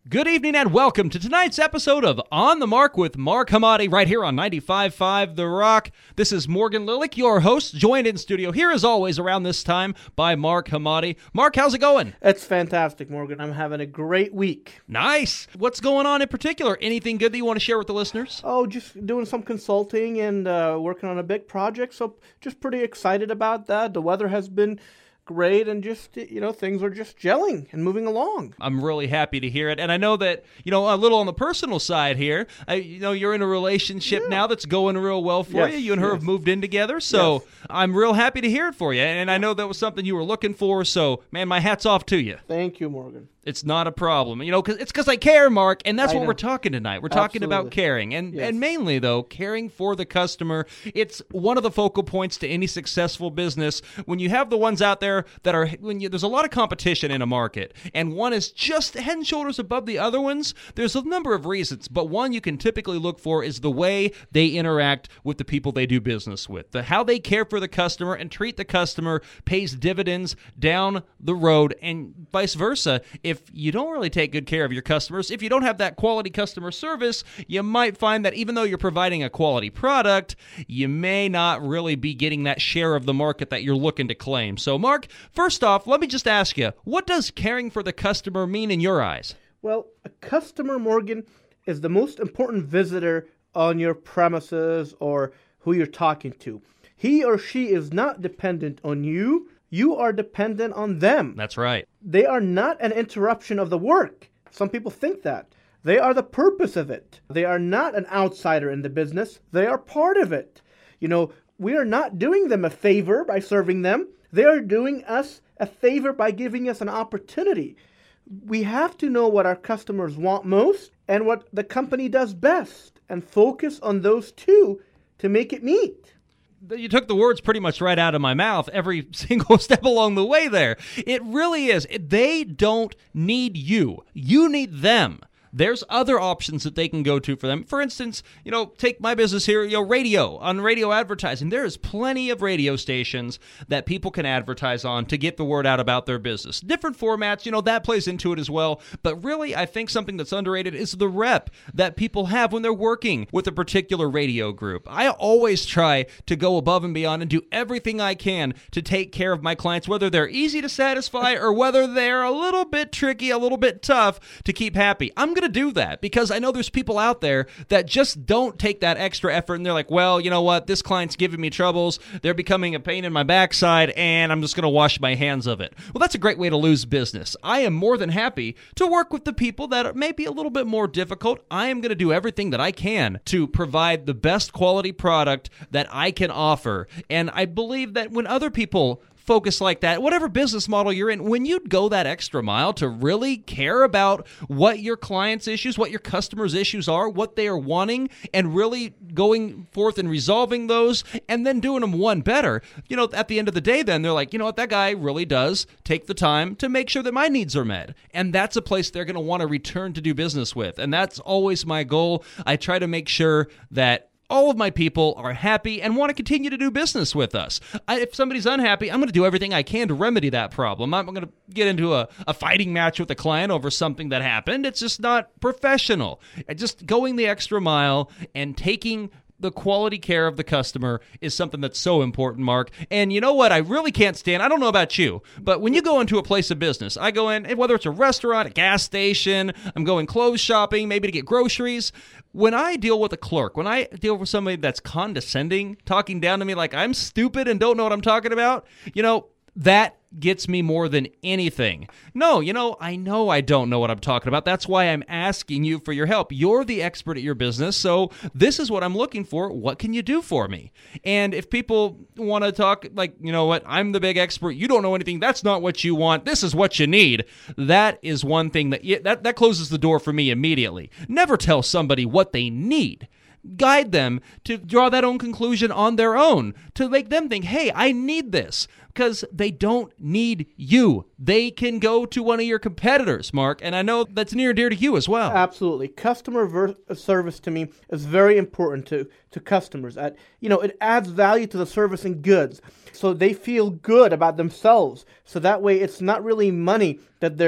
Good evening and welcome to tonight's episode of On the Mark with Mark Hamady right here on 95.5 The Rock. This is Morgan Lilick, your host, joined in studio here as always around this time by Mark Hamady. Mark, how's it going? It's fantastic, Morgan. I'm having a great week. Nice. What's going on in particular? Anything good that you want to share with the listeners? Oh, just doing some consulting and working on a big project, so just pretty excited about that. The weather has been great, and just, things are just gelling and moving along. I'm really happy to hear it. And I know that, a little on the personal side here, you're in a relationship now that's going real well for you. You and her have moved in together. So I'm real happy to hear it for you. And I know that was something you were looking for. So, man, my hat's off to you. Thank you, Morgan. It's not a problem. It's because I care, Mark, and that's what we're talking tonight. We're talking about caring, and mainly, though, caring for the customer. It's one of the focal points to any successful business. When you have the ones out there that are, there's a lot of competition in a market, and one is just head and shoulders above the other ones, there's a number of reasons, but one you can typically look for is the way they interact with the people they do business with. How they care for the customer and treat the customer pays dividends down the road, and vice versa. If you don't really take good care of your customers, if you don't have that quality customer service, you might find that even though you're providing a quality product, you may not really be getting that share of the market that you're looking to claim. So, Mark, first off, let me just ask you, what does caring for the customer mean in your eyes? Well, a customer, Morgan, is the most important visitor on your premises or who you're talking to. He or she is not dependent on you. You are dependent on them. That's right. They are not an interruption of the work. Some people think that. They are the purpose of it. They are not an outsider in the business. They are part of it. We are not doing them a favor by serving them. They are doing us a favor by giving us an opportunity. We have to know what our customers want most and what the company does best and focus on those two to make it meet. You took the words pretty much right out of my mouth every single step along the way there. It really is. They don't need you. You need them. There's other options that they can go to for them. For instance, take my business here, radio, on radio advertising. There is plenty of radio stations that people can advertise on to get the word out about their business. Different formats, that plays into it as well. But really, I think something that's underrated is the rep that people have when they're working with a particular radio group. I always try to go above and beyond and do everything I can to take care of my clients, whether they're easy to satisfy or whether they're a little bit tricky, a little bit tough to keep happy. I'm going to do that because I know there's people out there that just don't take that extra effort, and they're like, well, you know what, this client's giving me troubles, they're becoming a pain in my backside, and I'm just going to wash my hands of it. Well, that's a great way to lose business. I am more than happy to work with the people that are maybe a little bit more difficult. I am going to do everything that I can to provide the best quality product that I can offer, and I believe that when other people focus like that, whatever business model you're in, when you go that extra mile to really care about what your clients' issues, what your customers' issues are, what they are wanting, and really going forth and resolving those, and then doing them one better, at the end of the day, then they're like, that guy really does take the time to make sure that my needs are met. And that's a place they're going to want to return to do business with. And that's always my goal. I try to make sure that all of my people are happy and want to continue to do business with us. If somebody's unhappy, I'm going to do everything I can to remedy that problem. I'm going to get into a fighting match with the client over something that happened. It's just not professional. Just going the extra mile and taking the quality care of the customer is something that's so important, Mark. And you know what I really can't stand? I don't know about you, but when you go into a place of business, I go in, whether it's a restaurant, a gas station, I'm going clothes shopping, maybe to get groceries. When I deal with a clerk, when I deal with somebody that's condescending, talking down to me like I'm stupid and don't know what I'm talking about, that gets me more than anything. No, I know I don't know what I'm talking about. That's why I'm asking you for your help. You're the expert at your business, so this is what I'm looking for. What can you do for me? And if people want to talk like, what, I'm the big expert, you don't know anything, that's not what you want, this is what you need, that is one thing that closes the door for me immediately. Never tell somebody what they need. Guide them to draw that own conclusion on their own, to make them think, hey, I need this, because they don't need you. They can go to one of your competitors, Mark, and I know that's near and dear to you as well. Absolutely. Customer service to me is very important to customers. It adds value to the service and goods, so they feel good about themselves. So that way it's not really money that they're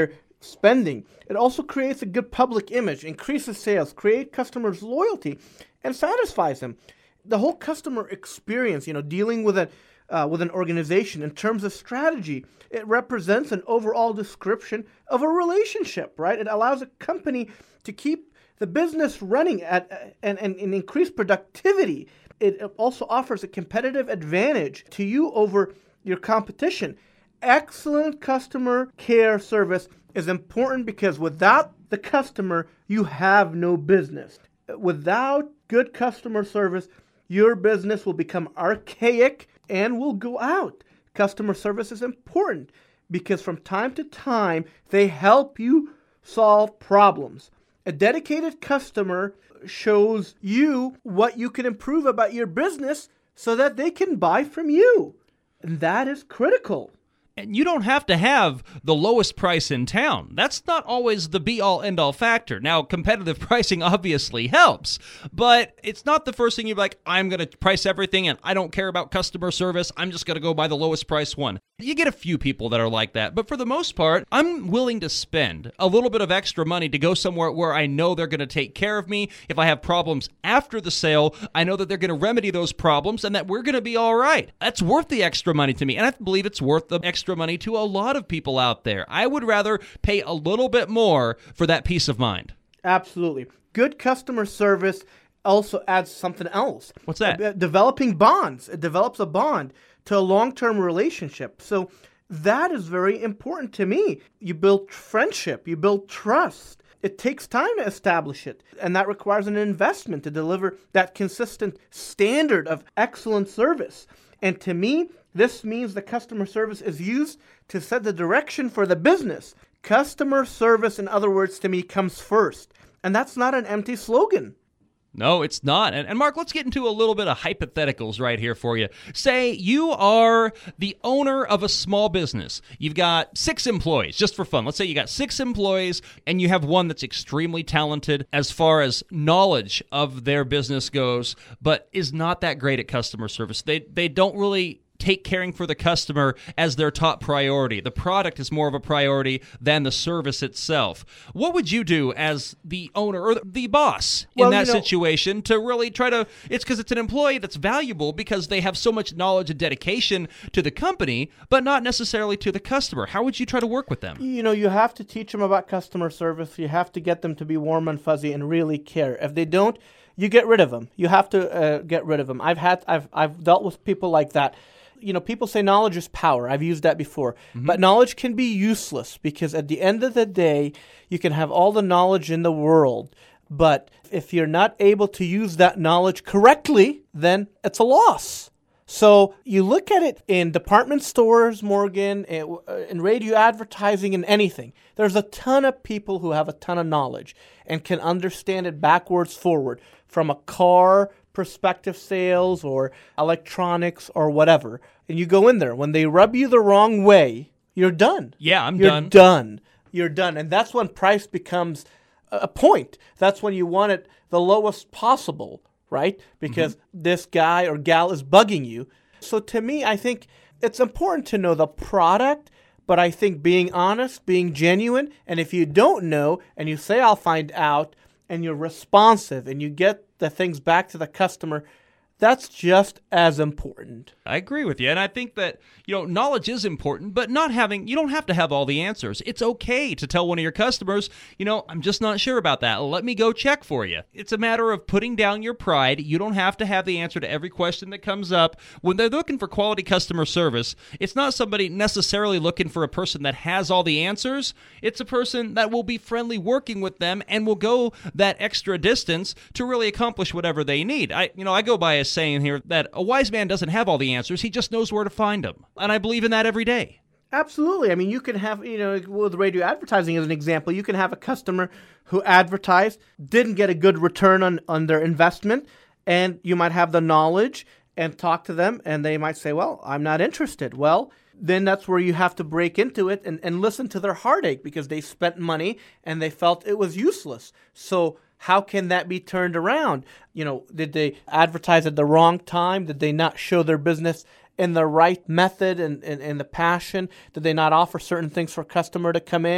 spending. It also creates a good public image, increases sales, creates customers' loyalty, and satisfies them. The whole customer experience, dealing with an organization in terms of strategy, it represents an overall description of a relationship, right? It allows a company to keep the business running and increase productivity. It also offers a competitive advantage to you over your competition. Excellent customer care service is important because without the customer, you have no business. Without good customer service, your business will become archaic and will go out. Customer service is important because from time to time, they help you solve problems. A dedicated customer shows you what you can improve about your business so that they can buy from you. And that is critical. And you don't have to have the lowest price in town. That's not always the be-all, end-all factor. Now, competitive pricing obviously helps, but it's not the first thing you're like, I'm going to price everything and I don't care about customer service. I'm just going to go buy the lowest price one. You get a few people that are like that, but for the most part, I'm willing to spend a little bit of extra money to go somewhere where I know they're going to take care of me. If I have problems after the sale, I know that they're going to remedy those problems and that we're going to be all right. That's worth the extra money to me, and I believe it's worth the extra money to a lot of people out there. I would rather pay a little bit more for that peace of mind. Absolutely. Good customer service also adds something else. What's that? Developing bonds. It develops a bond to a long-term relationship. So that is very important to me. You build friendship. You build trust. It takes time to establish it, and that requires an investment to deliver that consistent standard of excellent service. And to me, this means the customer service is used to set the direction for the business. Customer service, in other words, to me, comes first. And that's not an empty slogan. No, it's not. And Mark, let's get into a little bit of hypotheticals right here for you. Say you are the owner of a small business. You've got 6 employees, just for fun. Let's say you got 6 employees and you have one that's extremely talented as far as knowledge of their business goes, but is not that great at customer service. They don't really take caring for the customer as their top priority. The product is more of a priority than the service itself. What would you do as the owner or the boss in that situation to really try to, it's because it's an employee that's valuable because they have so much knowledge and dedication to the company, but not necessarily to the customer. How would you try to work with them? You have to teach them about customer service. You have to get them to be warm and fuzzy and really care. If they don't, you get rid of them. You have to get rid of them. I've dealt with people like that. People say knowledge is power. I've used that before. Mm-hmm. But knowledge can be useless because at the end of the day, you can have all the knowledge in the world. But if you're not able to use that knowledge correctly, then it's a loss. So you look at it in department stores, Morgan, in radio advertising and anything. There's a ton of people who have a ton of knowledge and can understand it backwards, forward, from a car perspective sales or electronics or whatever. And you go in there. When they rub you the wrong way, you're done. Yeah, You're done. You're done. And that's when price becomes a point. That's when you want it the lowest possible, right? Because this guy or gal is bugging you. So to me, I think it's important to know the product, but I think being honest, being genuine, and if you don't know and you say, I'll find out, and you're responsive and you get the things back to the customer, that's just as important. I agree with you. And I think that, knowledge is important, but you don't have to have all the answers. It's okay to tell one of your customers, I'm just not sure about that. Let me go check for you. It's a matter of putting down your pride. You don't have to have the answer to every question that comes up. When they're looking for quality customer service, it's not somebody necessarily looking for a person that has all the answers. It's a person that will be friendly working with them and will go that extra distance to really accomplish whatever they need. I go by a saying here that a wise man doesn't have all the answers. He just knows where to find them. And I believe in that every day. Absolutely. I mean, you can have, with radio advertising as an example, you can have a customer who advertised, didn't get a good return on their investment, and you might have the knowledge and talk to them, and they might say, well, I'm not interested. Well, then that's where you have to break into it and listen to their heartache because they spent money and they felt it was useless. So how can that be turned around? Did they advertise at the wrong time? Did they not show their business in the right method and the passion? Did they not offer certain things for a customer to come in?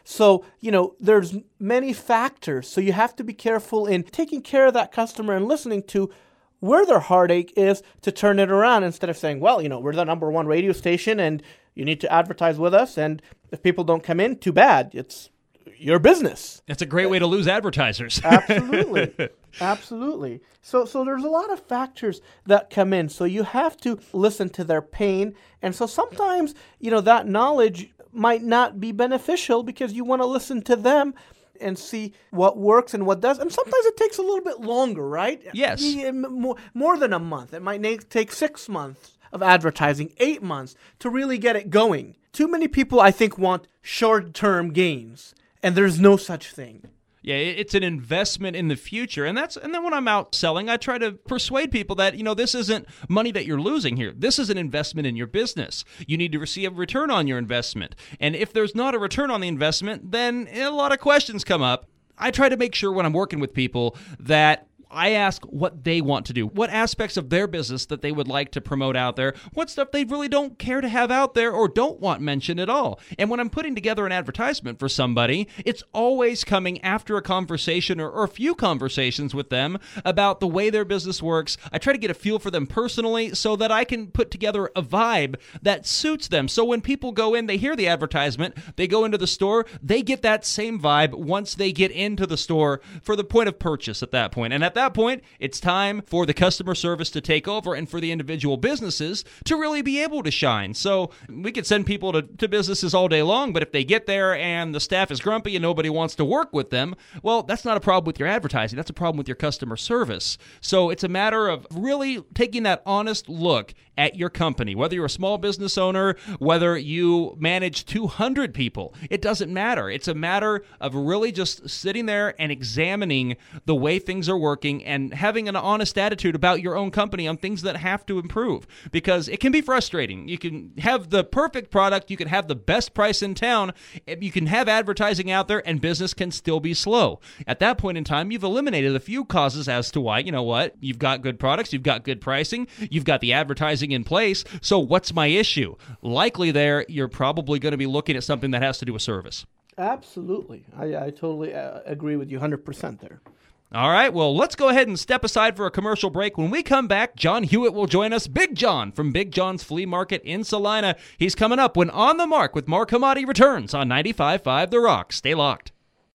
So, there's many factors. So you have to be careful in taking care of that customer and listening to where their heartache is to turn it around instead of saying, well, we're the number one radio station and you need to advertise with us. And if people don't come in, too bad. It's your business. It's a great way to lose advertisers. Absolutely. Absolutely. So there's a lot of factors that come in. So you have to listen to their pain. And so sometimes, that knowledge might not be beneficial because you want to listen to them and see what works and what does. And sometimes it takes a little bit longer, right? Yes. More than a month. It might take 6 months of advertising, 8 months to really get it going. Too many people, I think, want short-term gains, and there's no such thing. Yeah, it's an investment in the future. And then when I'm out selling, I try to persuade people that, this isn't money that you're losing here. This is an investment in your business. You need to receive a return on your investment. And if there's not a return on the investment, then a lot of questions come up. I try to make sure when I'm working with people that I ask what they want to do, what aspects of their business that they would like to promote out there, what stuff they really don't care to have out there or don't want mentioned at all. And when I'm putting together an advertisement for somebody, it's always coming after a conversation or a few conversations with them about the way their business works. I try to get a feel for them personally so that I can put together a vibe that suits them. So when people go in, they hear the advertisement, they go into the store, they get that same vibe once they get into the store for the point of purchase at that point. And at that point, it's time for the customer service to take over and for the individual businesses to really be able to shine. So we could send people to businesses all day long, but if they get there and the staff is grumpy and nobody wants to work with them, well, that's not a problem with your advertising. That's a problem with your customer service. So it's a matter of really taking that honest look at your company, whether you're a small business owner, whether you manage 200 people, it doesn't matter. It's a matter of really just sitting there and examining the way things are working and having an honest attitude about your own company on things that have to improve, because it can be frustrating. You can have the perfect product, you can have the best price in town, you can have advertising out there, and business can still be slow. At that point in time, you've eliminated a few causes as to why, you've got good products, you've got good pricing, you've got the advertising in place, so what's my issue? Likely there, you're probably going to be looking at something that has to do with service. Absolutely. I totally agree with you 100% there. All right, well, let's go ahead and step aside for a commercial break. When we come back, John Hewitt will join us, Big John from Big John's Flea Market in Salina. He's coming up when On the Mark with Mark Hamadi returns on 95.5 The Rock. Stay locked.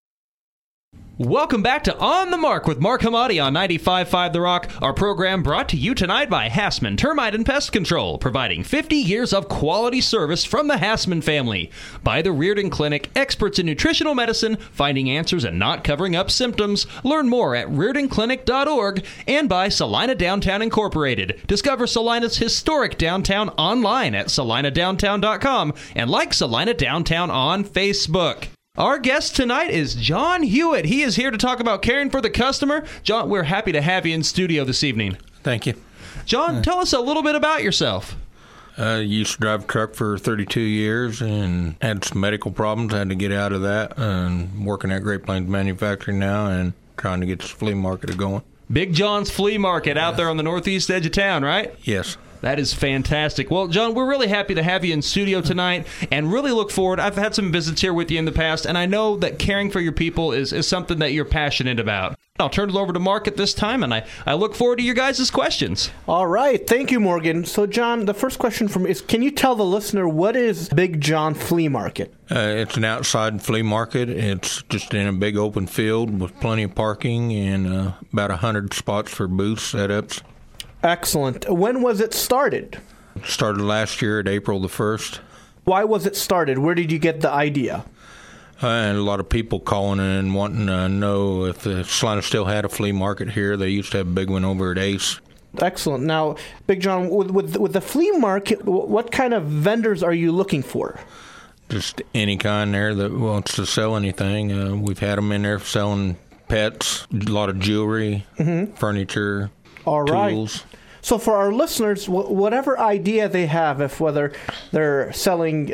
Welcome back to On the Mark with Mark Hamadi on 95.5 The Rock. Our program brought to you tonight by Hassman Termite and Pest Control, providing 50 years of quality service from the Hassman family. By the Reardon Clinic, experts in nutritional medicine, finding answers and not covering up symptoms. Learn more at reardonclinic.org. And by Salina Downtown Incorporated. Discover Salina's historic downtown online at salinadowntown.com and like Salina Downtown on Facebook. Our guest tonight is John Hewitt. He is here to talk about caring for the customer. John, we're happy to have you in studio this evening. Thank you. John, tell us a little bit about yourself. I used to drive a truck for 32 years and had some medical problems. I had to get out of that and working at Great Plains Manufacturing now and trying to get this flea market going. Big John's Flea Market out there on the northeast edge of town, right? Yes. That is fantastic. Well, John, we're really happy to have you in studio tonight and really look forward. I've had some visits here with you in the past, and I know that caring for your people is something that you're passionate about. I'll turn it over to Mark at this time, and I look forward to your guys' questions. All right. Thank you, Morgan. So, John, the first question from is, can you tell the listener what is Big John Flea Market? It's an outside flea market. It's just in a big open field with plenty of parking and about 100 spots for booth setups. Excellent. When was it started? It started last year at April the 1st. Why was it started? Where did you get the idea? And a lot of people calling and wanting to know if the Salina still had a flea market here. They used to have a big one over at Ace. Excellent. Now, Big John, with the flea market, what kind of vendors are you looking for? Just any kind there that wants to sell anything. We've had them in there selling pets, a lot of jewelry, furniture, all right. tools. So for our listeners, whatever idea they have, if whether they're selling,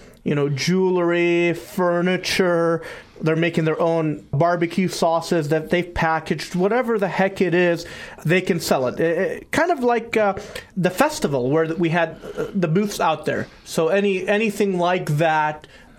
jewelry, furniture, they're making their own barbecue sauces that they've packaged, whatever the heck it is, they can sell it. Kind of like the festival where we had the booths out there. So anything like that,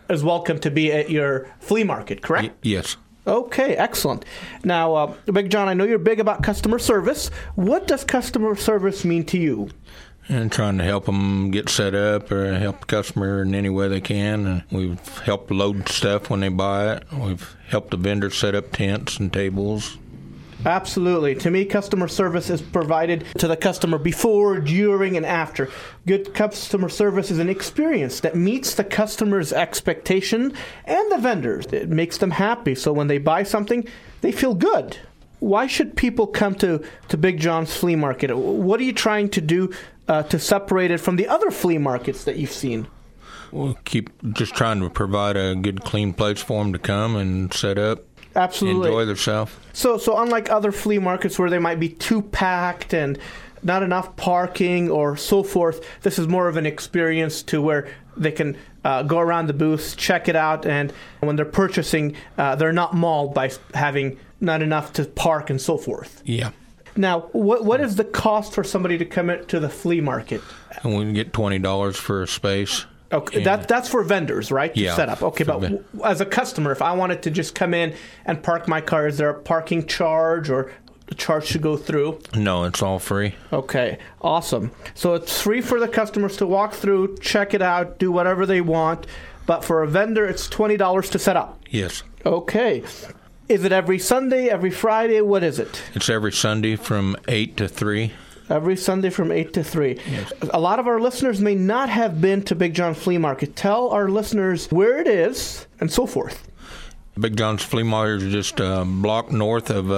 is welcome to be at your flea market, correct? Yes. Okay, excellent. Now, Big John, I know you're big about customer service. What does customer service mean to you? And trying to help them get set up or help the customer in any way they can. And we've helped load stuff when they buy it. We've helped the vendors set up tents and tables. Absolutely. To me, customer service is provided to the customer before, during, and after. Good customer service is an experience that meets the customer's expectation and the vendors. It makes them happy, so when they buy something, they feel good. Why should people come to Big John's Flea Market? What are you trying to do to separate it from the other flea markets that you've seen? We'll keep just trying to provide a good, clean place for them to come and set up. Absolutely. Enjoy themselves. So unlike other flea markets where they might be too packed and not enough parking or so forth, this is more of an experience to where they can go around the booths, check it out, and when they're purchasing, they're not mauled by having not enough to park and so forth. Yeah. Now, what is the cost for somebody to come into the flea market? And we can get $20 for a space. Okay, that's for vendors, right? To Yeah. set up. Okay, but as a customer, if I wanted to just come in and park my car, is there a parking charge or a charge to go through? No, it's all free. Okay, awesome. So it's free for the customers to walk through, check it out, do whatever they want. But for a vendor, it's $20 to set up. Yes. Okay. Is it every Sunday, every Friday? What is it? It's every Sunday from 8 to 3. Every Sunday from 8 to 3. Yes. A lot of our listeners may not have been to Big John Flea Market. Tell our listeners where it is and so forth. Big John's Flea Market is just a block north of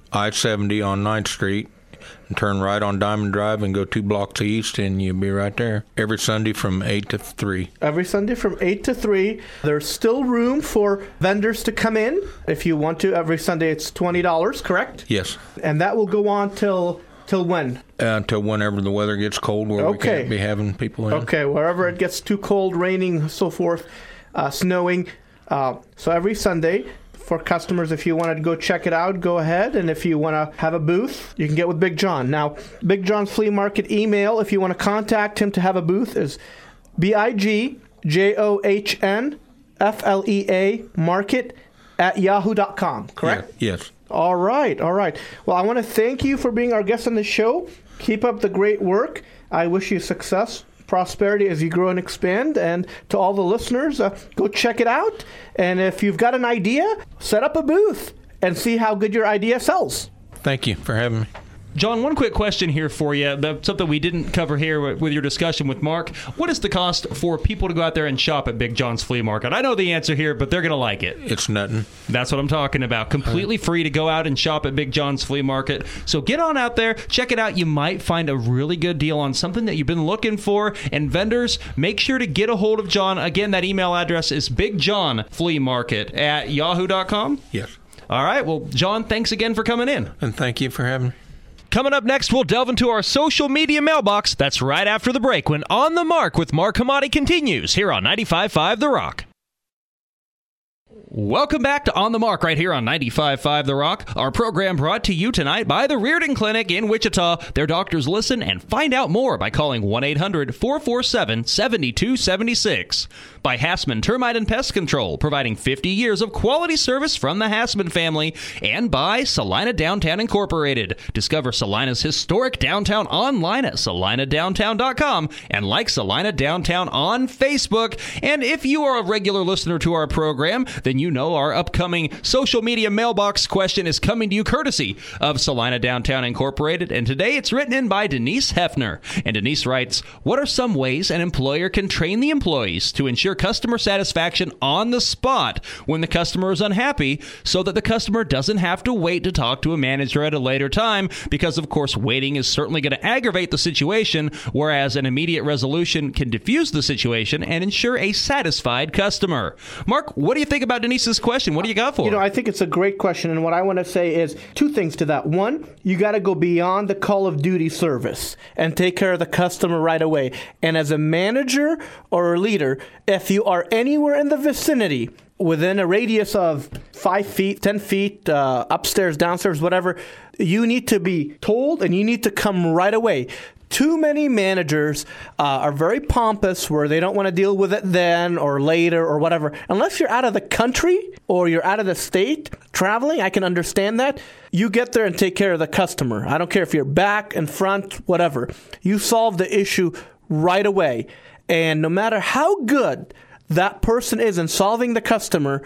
I-70 on 9th Street. And turn right on Diamond Drive and go 2 blocks east, and you'll be right there. Every Sunday from 8 to 3. Every Sunday from 8 to 3. There's still room for vendors to come in. If you want to, every Sunday it's $20, correct? Yes. And that will go on till when? Until whenever the weather gets cold where we can't be having people in. Okay, wherever it gets too cold, raining, so forth, snowing. So every Sunday for customers, if you wanted to go check it out, go ahead. And if you want to have a booth, you can get with Big John. Now, Big John's Flea Market email, if you want to contact him to have a booth, is BIGJOHNFLEA market@yahoo.com, correct? Yeah. Yes. All right. Well, I want to thank you for being our guest on the show. Keep up the great work. I wish you success, prosperity as you grow and expand. And to all the listeners, go check it out. And if you've got an idea, set up a booth and see how good your idea sells. Thank you for having me. John, one quick question here for you. Something we didn't cover here with your discussion with Mark. What is the cost for people to go out there and shop at Big John's Flea Market? I know the answer here, but they're going to like it. It's nothing. That's what I'm talking about. Completely free to go out and shop at Big John's Flea Market. So get on out there, check it out. You might find a really good deal on something that you've been looking for. And vendors, make sure to get a hold of John. Again, that email address is bigjohnfleamarket@yahoo.com. Yes. All right. Well, John, thanks again for coming in. And thank you for having me. Coming up next, we'll delve into our social media mailbox. That's right after the break when On the Mark with Mark Hamadi continues here on 95.5 The Rock. Welcome back to On the Mark right here on 95.5 The Rock. Our program brought to you tonight by the Reardon Clinic in Wichita. Their doctors listen and find out more by calling 1-800-447-7276. By Hassman Termite and Pest Control, providing 50 years of quality service from the Hassman family. And by Salina Downtown Incorporated. Discover Salina's historic downtown online at salinadowntown.com and like Salina Downtown on Facebook. And if you are a regular listener to our program, then you know our upcoming social media mailbox question is coming to you courtesy of Salina Downtown Incorporated. And today it's written in by Denise Hefner. And Denise writes, what are some ways an employer can train the employees to ensure customer satisfaction on the spot when the customer is unhappy so that the customer doesn't have to wait to talk to a manager at a later time? Because, of course, waiting is certainly going to aggravate the situation, whereas an immediate resolution can diffuse the situation and ensure a satisfied customer. Mark, what do you think about Denise's question? What do you got for her? I think it's a great question, and what I want to say is two things to that. One, you got to go beyond the Call of Duty service and take care of the customer right away. And as a manager or a leader, if you are anywhere in the vicinity within a radius of 5 feet, 10 feet, upstairs, downstairs, whatever, you need to be told and you need to come right away. Too many managers are very pompous where they don't want to deal with it then or later or whatever. Unless you're out of the country or you're out of the state traveling, I can understand that. You get there and take care of the customer. I don't care if you're back and front, whatever. You solve the issue right away. And no matter how good that person is in solving the customer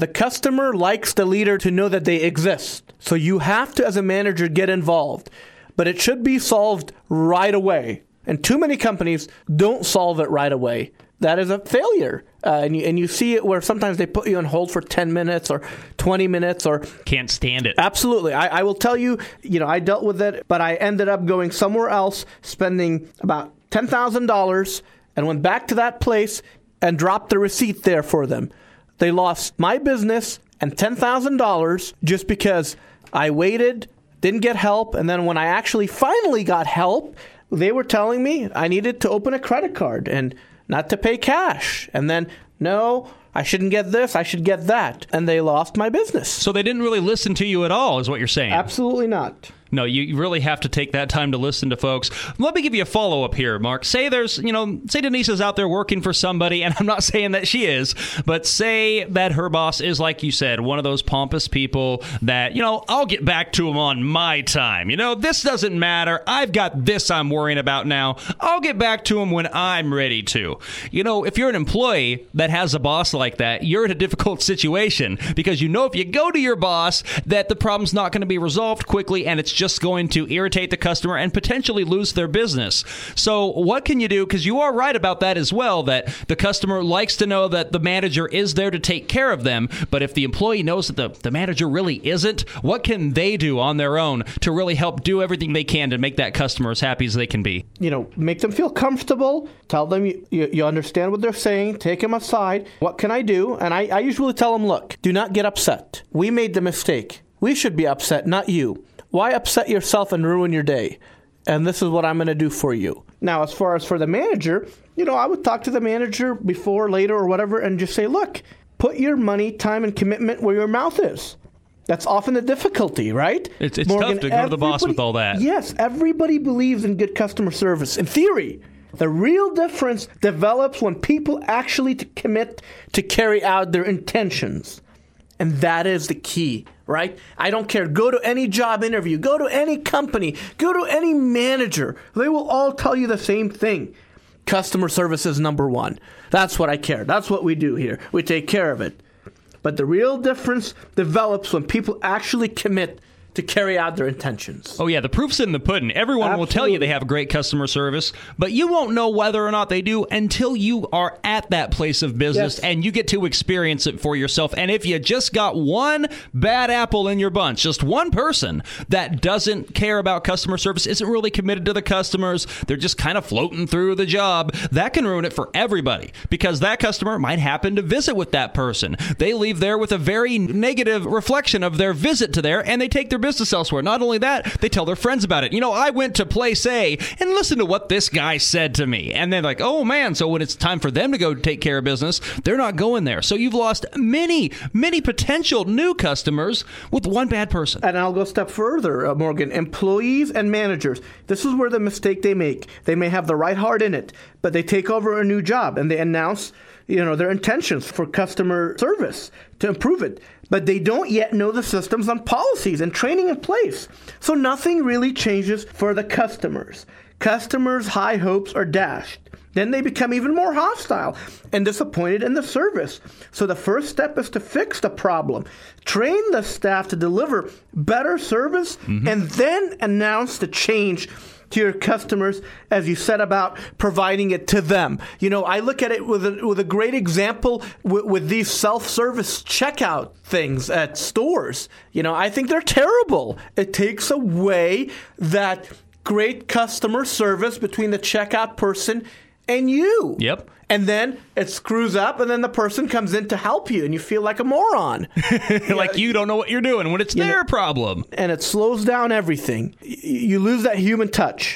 likes the leader to know that they exist. So you have to, as a manager, get involved. But it should be solved right away. And too many companies don't solve it right away. That is a failure. And you see it where sometimes they put you on hold for 10 minutes or 20 minutes or... Can't stand it. Absolutely. I will tell you, I dealt with it, but I ended up going somewhere else, spending about $10,000, and went back to that place and dropped the receipt there for them. They lost my business and $10,000 just because I waited, didn't get help, and then when I actually finally got help, they were telling me I needed to open a credit card and not to pay cash. And then, no, I shouldn't get this, I should get that. And they lost my business. So they didn't really listen to you at all, is what you're saying? Absolutely not. No, you really have to take that time to listen to folks. Let me give you a follow-up here, Mark. Say say Denise is out there working for somebody, and I'm not saying that she is, but say that her boss is, like you said, one of those pompous people that, I'll get back to him on my time. This doesn't matter. I've got this I'm worrying about now. I'll get back to him when I'm ready to. If you're an employee that has a boss like that, you're in a difficult situation because if you go to your boss that the problem's not going to be resolved quickly and it's just going to irritate the customer and potentially lose their business. So what can you do? Because you are right about that as well, that the customer likes to know that the manager is there to take care of them. But if the employee knows that the manager really isn't, what can they do on their own to really help do everything they can to make that customer as happy as they can be? Make them feel comfortable. Tell them you understand what they're saying. Take them aside. What can I do? And I usually tell them, look, do not get upset. We made the mistake. We should be upset, not you. Why upset yourself and ruin your day? And this is what I'm going to do for you. Now, as far as for the manager, I would talk to the manager before, later, or whatever, and just say, look, put your money, time, and commitment where your mouth is. That's often the difficulty, right? It's Morgan, tough to go to the boss with all that. Yes, everybody believes in good customer service, in theory. The real difference develops when people actually commit to carry out their intentions. And that is the key, right? I don't care. Go to any job interview. Go to any company. Go to any manager. They will all tell you the same thing. Customer service is number one. That's what I care. That's what we do here. We take care of it. But the real difference develops when people actually commit to carry out their intentions. Oh, yeah, the proof's in the pudding. Everyone Absolutely. will tell you they have great customer service, but you won't know whether or not they do until you are at that place of business and you get to experience it for yourself. And if you just got one bad apple in your bunch, just one person that doesn't care about customer service, isn't really committed to the customers, they're just kind of floating through the job, that can ruin it for everybody because that customer might happen to visit with that person. They leave there with a very negative reflection of their visit to there, and they take their business elsewhere. Not only that, they tell their friends about it. I went to place A and listen to what this guy said to me. And they're like, oh man, so when it's time for them to go take care of business, they're not going there. So you've lost many, many potential new customers with one bad person. And I'll go a step further, Morgan. Employees and managers, this is where the mistake they make. They may have the right heart in it, but they take over a new job and they announce their intentions for customer service to improve it. But they don't yet know the systems and policies and training in place. So nothing really changes for the customers. Customers' high hopes are dashed. Then they become even more hostile and disappointed in the service. So the first step is to fix the problem. Train the staff to deliver better service and then announce the change to your customers as you set about providing it to them. I look at it with a great example with these self-service checkout things at stores. I think they're terrible. It takes away that great customer service between the checkout person and you. Yep. And then it screws up, and then the person comes in to help you, and you feel like a moron. Like you don't know what you're doing when it's their problem. And it slows down everything. You lose that human touch.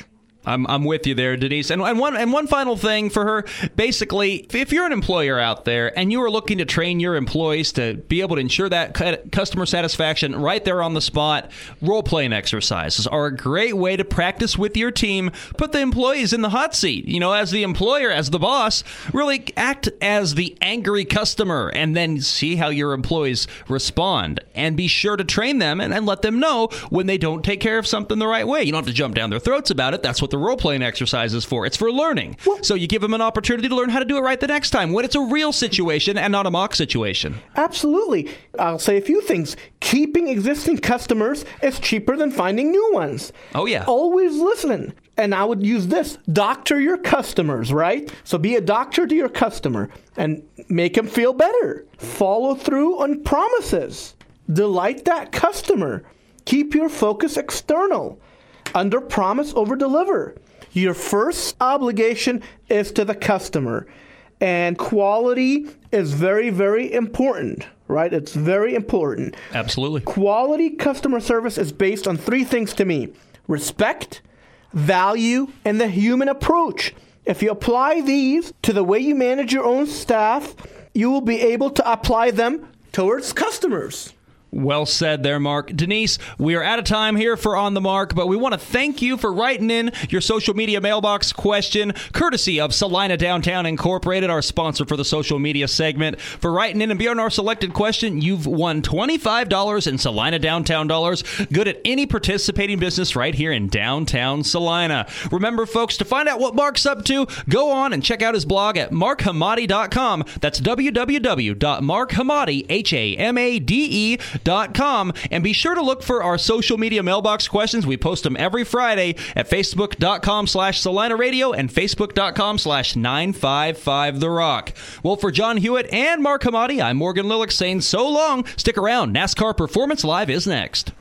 I'm with you there, Denise. And one final thing for her. Basically, if you're an employer out there and you are looking to train your employees to be able to ensure that customer satisfaction right there on the spot, role-playing exercises are a great way to practice with your team. Put the employees in the hot seat. As the employer, as the boss, really act as the angry customer and then see how your employees respond. And be sure to train them and let them know when they don't take care of something the right way. You don't have to jump down their throats about it. That's what the role-playing exercise is for. It's for learning. So you give them an opportunity to learn how to do it right the next time when it's a real situation and not a mock situation. Absolutely. I'll say a few things. Keeping existing customers is cheaper than finding new ones. Oh, yeah. Always listen. And I would use this. Doctor your customers, right? So be a doctor to your customer and make them feel better. Follow through on promises. Delight that customer. Keep your focus external. Under promise, over deliver. Your first obligation is to the customer. And quality is very, very important, right? It's very important. Absolutely. Quality customer service is based on three things to me: respect, value, and the human approach. If you apply these to the way you manage your own staff, you will be able to apply them towards customers. Well said there, Mark. Denise, we are out of time here for On the Mark, but we want to thank you for writing in your social media mailbox question, courtesy of Salina Downtown Incorporated, our sponsor for the social media segment. For writing in and being our selected question, you've won $25 in Salina Downtown dollars, good at any participating business right here in downtown Salina. Remember, folks, to find out what Mark's up to, go on and check out his blog at markhamadi.com. That's www.markhamadi.com. And be sure to look for our social media mailbox questions. We post them every Friday at facebook.com/Salina Radio and facebook.com/955 The Rock. Well, for John Hewitt and Mark Hamadi, I'm Morgan Lillick saying so long. Stick around. NASCAR Performance Live is next.